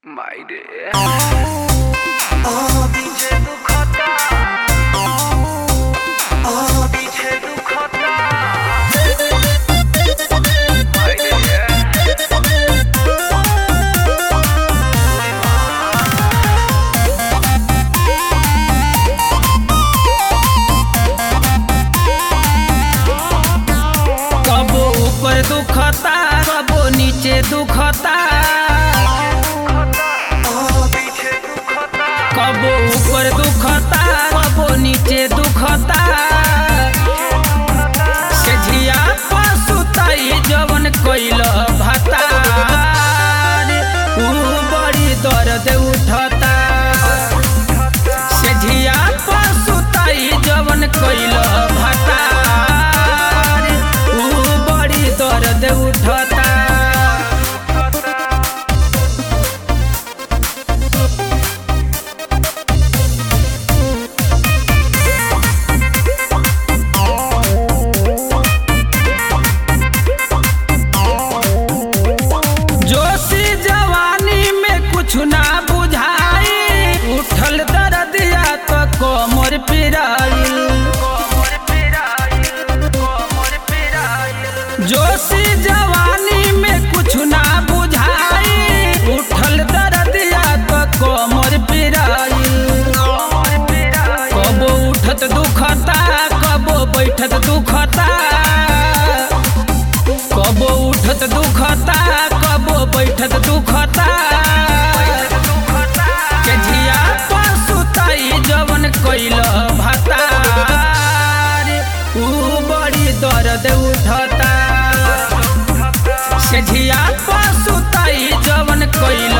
Maide पीछे दुखता पीछे दुखता कबो ऊपर दुखता कबो नीचे दुखता कबो ऊपर दुखता कबो नीचे दुखता सेझिया पसुताई जवन कइल भाता ऊ बड़ी दर्द उठता सेझिया पसुताई जवन कइल भाता ऊ बड़ी दर्द उठता। जोशी जवानी में कुछ ना बुझाई उठल दर्दिया तो कोमर पिराई जोशी जवानी में कुछ ना बुझाई उठल दर्दिया तो कोमर पिराई कबो उठत दुखता कबो बैठत दुखता कबो उठत दुखता कबो बैठत दुखता केझिया पसुताई जवन कइल भाता ऊ बड़ी दर्द उठता केझिया पसुताई जवन कइल